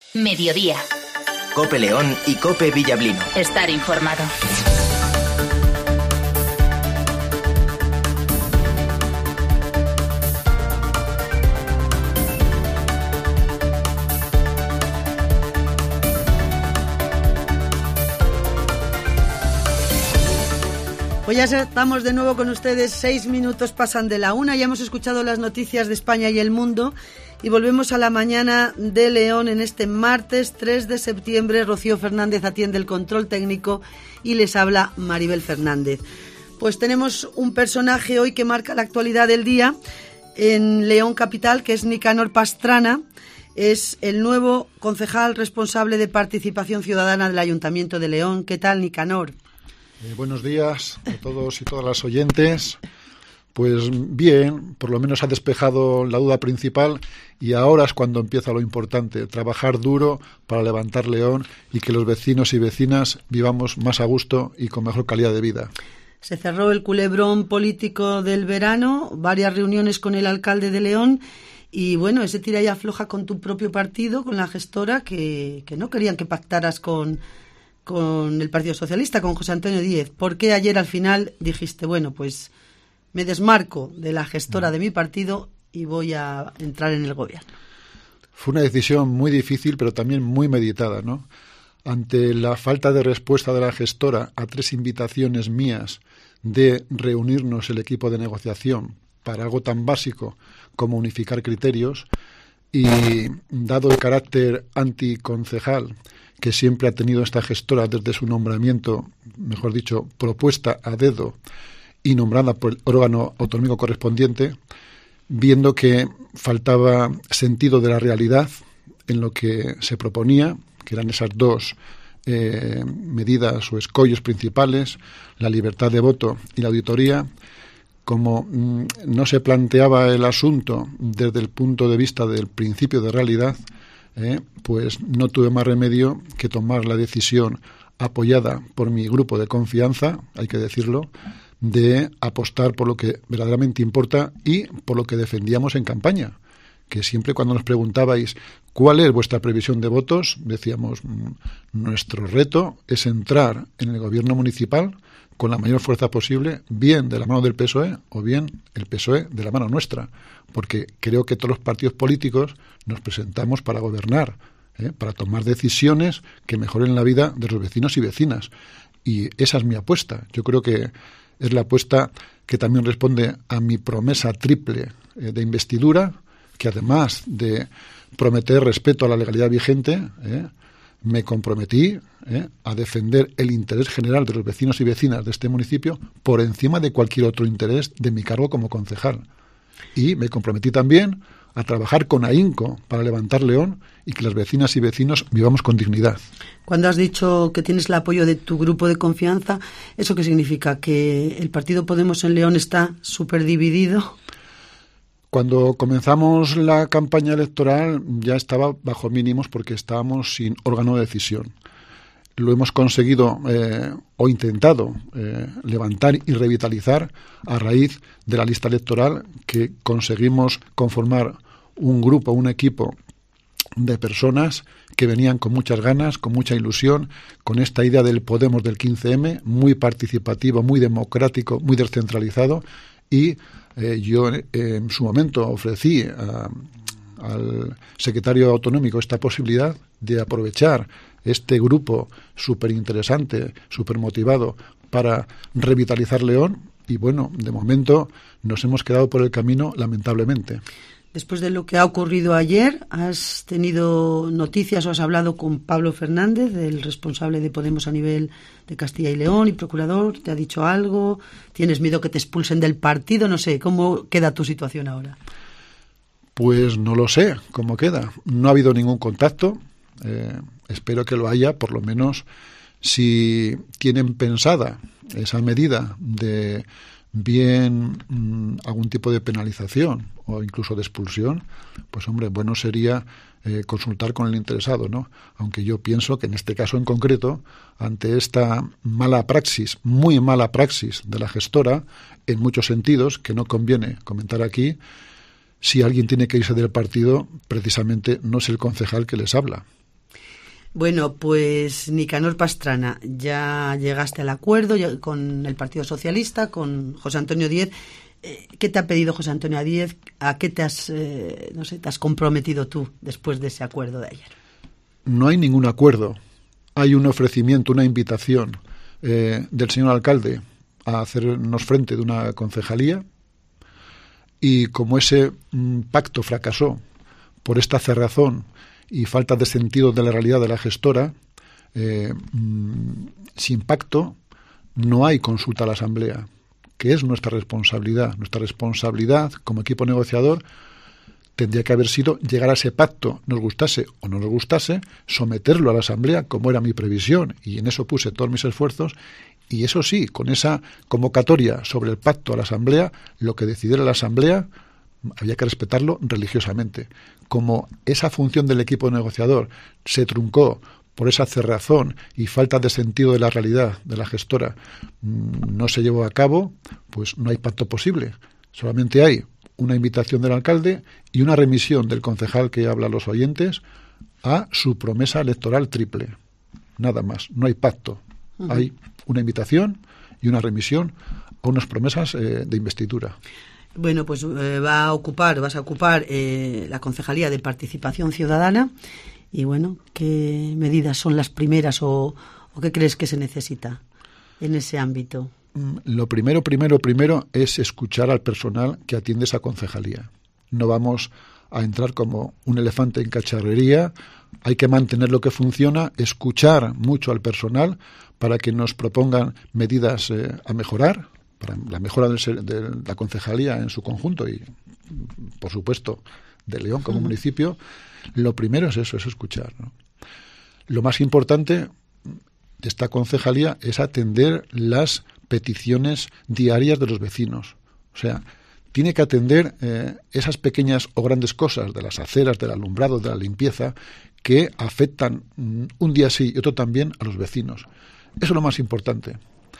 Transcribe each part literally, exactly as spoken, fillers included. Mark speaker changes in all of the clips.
Speaker 1: Mediodía.
Speaker 2: COPE León y COPE Villablino.
Speaker 1: Estar informado.
Speaker 3: Pues ya estamos de nuevo con ustedes, seis minutos pasan de la una, ya hemos escuchado las noticias de España y el mundo y volvemos a la mañana de León en este martes tres de septiembre. Rocío Fernández atiende el control técnico y les habla Maribel Fernández. Pues tenemos un personaje hoy que marca la actualidad del día en León Capital, que es Nicanor Pastrana. Es el nuevo concejal responsable de Participación Ciudadana del Ayuntamiento de León. ¿Qué tal, Nicanor?
Speaker 4: Eh, buenos días a todos y todas las oyentes. Pues bien, por lo menos ha despejado la duda principal y ahora es cuando empieza lo importante, trabajar duro para levantar León y que los vecinos y vecinas vivamos más a gusto y con mejor calidad de vida.
Speaker 3: Se cerró el culebrón político del verano, varias reuniones con el alcalde de León y bueno, ese tira y afloja con tu propio partido, con la gestora, que, que no querían que pactaras con... con el Partido Socialista, con José Antonio Díez. ¿Por qué ayer al final dijiste, bueno, pues me desmarco de la gestora de mi partido y voy a entrar en el gobierno?
Speaker 4: Fue una decisión muy difícil, pero también muy meditada, ¿no? Ante la falta de respuesta de la gestora a tres invitaciones mías de reunirnos el equipo de negociación para algo tan básico como unificar criterios, y dado el carácter anticoncejal que siempre ha tenido esta gestora desde su nombramiento, mejor dicho, propuesta a dedo y nombrada por el órgano autonómico correspondiente, viendo que faltaba sentido de la realidad en lo que se proponía, que eran esas dos eh, medidas o escollos principales, la libertad de voto y la auditoría, como mm, no se planteaba el asunto desde el punto de vista del principio de realidad, Eh, pues no tuve más remedio que tomar la decisión, apoyada por mi grupo de confianza, hay que decirlo, de apostar por lo que verdaderamente importa y por lo que defendíamos en campaña, que siempre cuando nos preguntabais cuál es vuestra previsión de votos, decíamos, nuestro reto es entrar en el gobierno municipal con la mayor fuerza posible, bien de la mano del P S O E o bien el P S O E de la mano nuestra, porque creo que todos los partidos políticos nos presentamos para gobernar, ¿eh? para tomar decisiones que mejoren la vida de los vecinos y vecinas. Y esa es mi apuesta. Yo creo que es la apuesta que también responde a mi promesa triple eh, de investidura, que además de prometer respeto a la legalidad vigente, ¿eh? me comprometí ¿eh? a defender el interés general de los vecinos y vecinas de este municipio por encima de cualquier otro interés de mi cargo como concejal. Y me comprometí también a trabajar con ahínco para levantar León y que las vecinas y vecinos vivamos con dignidad.
Speaker 3: Cuando has dicho que tienes el apoyo de tu grupo de confianza, ¿eso qué significa? ¿Que el Partido Podemos en León está súper dividido?
Speaker 4: Cuando comenzamos la campaña electoral ya estaba bajo mínimos porque estábamos sin órgano de decisión. Lo hemos conseguido eh, o intentado eh, levantar y revitalizar a raíz de la lista electoral, que conseguimos conformar un grupo, un equipo de personas que venían con muchas ganas, con mucha ilusión, con esta idea del Podemos del quince eme, muy participativo, muy democrático, muy descentralizado, y eh, yo eh, en su momento ofrecí a, al secretario autonómico esta posibilidad de aprovechar este grupo súper interesante, súper motivado para revitalizar León, y bueno, de momento nos hemos quedado por el camino, lamentablemente.
Speaker 3: Después de lo que ha ocurrido ayer, ¿has tenido noticias o has hablado con Pablo Fernández, el responsable de Podemos a nivel de Castilla y León y procurador? ¿Te ha dicho algo? ¿Tienes miedo que te expulsen del partido? No sé, ¿cómo queda tu situación ahora?
Speaker 4: Pues no lo sé cómo queda. No ha habido ningún contacto. Eh, espero que lo haya, por lo menos si tienen pensada esa medida de bien mmm, algún tipo de penalización o incluso de expulsión, pues hombre, bueno sería eh, consultar con el interesado, ¿no? Aunque yo pienso que en este caso en concreto, ante esta mala praxis, muy mala praxis de la gestora, en muchos sentidos, que no conviene comentar aquí, si alguien tiene que irse del partido, precisamente no es el concejal que les habla,
Speaker 3: Bueno, pues Nicanor Pastrana, ya llegaste al acuerdo con el Partido Socialista, con José Antonio Díez. ¿Qué te ha pedido José Antonio Díez? ¿A qué te has, eh, no sé, te has comprometido tú después de ese acuerdo de ayer?
Speaker 4: No hay ningún acuerdo. Hay un ofrecimiento, una invitación eh, del señor alcalde a hacernos frente de una concejalía, y como ese mm, pacto fracasó por esta cerrazón y falta de sentido de la realidad de la gestora, eh, mm, sin pacto no hay consulta a la Asamblea, que es nuestra responsabilidad. Nuestra responsabilidad como equipo negociador tendría que haber sido llegar a ese pacto, nos gustase o no nos gustase, someterlo a la Asamblea, como era mi previsión, y en eso puse todos mis esfuerzos. Y eso sí, con esa convocatoria sobre el pacto a la Asamblea, lo que decidiera la Asamblea había que respetarlo religiosamente. Como esa función del equipo negociador se truncó por esa cerrazón y falta de sentido de la realidad de la gestora, no se llevó a cabo, pues no hay pacto posible. Solamente hay una invitación del alcalde y una remisión del concejal que habla a los oyentes a su promesa electoral triple. Nada más, no hay pacto. Uh-huh. Hay una invitación y una remisión a unas promesas eh, de investidura.
Speaker 3: Bueno, pues eh, va a ocupar, vas a ocupar eh, la Concejalía de Participación Ciudadana. Y bueno, ¿qué medidas son las primeras o, o qué crees que se necesita en ese ámbito?
Speaker 4: Lo primero, primero, primero es escuchar al personal que atiende esa concejalía. No vamos a entrar como un elefante en cacharrería. Hay que mantener lo que funciona, escuchar mucho al personal para que nos propongan medidas eh, a mejorar, para la mejora del, de la concejalía en su conjunto y, por supuesto, de León como uh-huh. municipio. Lo primero es eso, es escuchar, ¿no? Lo más importante de esta concejalía es atender las peticiones diarias de los vecinos. O sea, tiene que atender eh, esas pequeñas o grandes cosas de las aceras, del alumbrado, de la limpieza, que afectan mm, un día sí y otro también a los vecinos. Eso es lo más importante.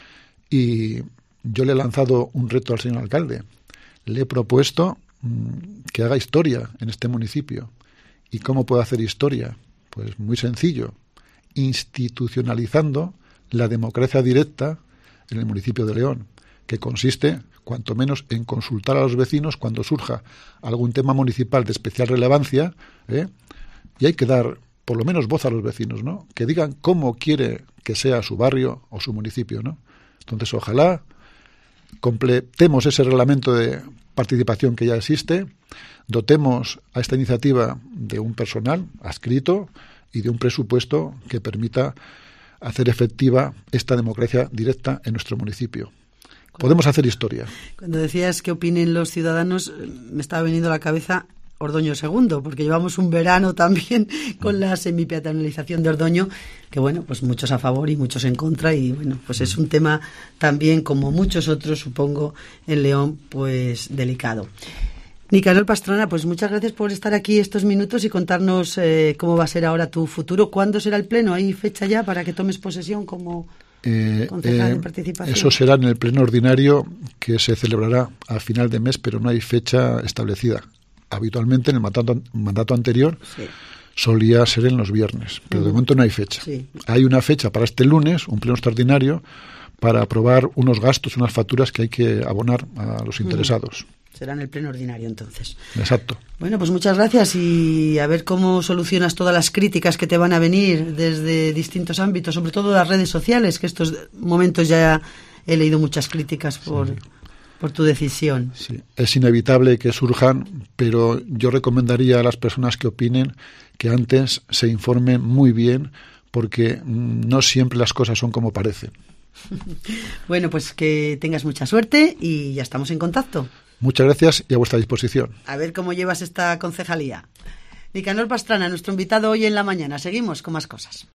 Speaker 4: Y yo le he lanzado un reto al señor alcalde. Le he propuesto mm, que haga historia en este municipio. ¿Y cómo puede hacer historia? Pues muy sencillo, institucionalizando la democracia directa en el municipio de León, que consiste, cuanto menos, en consultar a los vecinos cuando surja algún tema municipal de especial relevancia, ¿eh? Y hay que dar, por lo menos, voz a los vecinos, ¿no? Que digan cómo quiere que sea su barrio o su municipio, ¿no? Entonces, ojalá completemos ese reglamento de participación que ya existe, dotemos a esta iniciativa de un personal adscrito y de un presupuesto que permita hacer efectiva esta democracia directa en nuestro municipio. Podemos hacer historia.
Speaker 3: Cuando decías qué opinen los ciudadanos, me estaba viniendo a la cabeza Ordoño segundo, porque llevamos un verano también con la semipeatonalización de Ordoño, que bueno, pues muchos a favor y muchos en contra, y bueno, pues es un tema también, como muchos otros, supongo, en León, pues delicado. Nicanor Pastrana, pues muchas gracias por estar aquí estos minutos y contarnos eh, cómo va a ser ahora tu futuro. ¿Cuándo será el pleno? ¿Hay fecha ya para que tomes posesión como
Speaker 4: eh,
Speaker 3: concejal
Speaker 4: eh,
Speaker 3: de participación?
Speaker 4: Eso será en el pleno ordinario, que se celebrará a final de mes, pero no hay fecha establecida. Habitualmente en el mandato, mandato anterior sí. solía ser en los viernes, pero uh-huh. de momento no hay fecha. Sí. Hay una fecha para este lunes, un pleno extraordinario, para aprobar unos gastos, unas facturas que hay que abonar a los interesados. Uh-huh.
Speaker 3: Será en el pleno ordinario, entonces.
Speaker 4: Exacto.
Speaker 3: Bueno, pues muchas gracias y a ver cómo solucionas todas las críticas que te van a venir desde distintos ámbitos, sobre todo las redes sociales, que estos momentos ya he leído muchas críticas por, sí. por tu decisión.
Speaker 4: Sí, es inevitable que surjan, pero yo recomendaría a las personas que opinen que antes se informen muy bien, porque no siempre las cosas son como parecen.
Speaker 3: Bueno, pues que tengas mucha suerte y ya estamos en contacto.
Speaker 4: Muchas gracias y a vuestra disposición.
Speaker 3: A ver cómo llevas esta concejalía. Nicanor Pastrana, nuestro invitado hoy en la mañana. Seguimos con más cosas.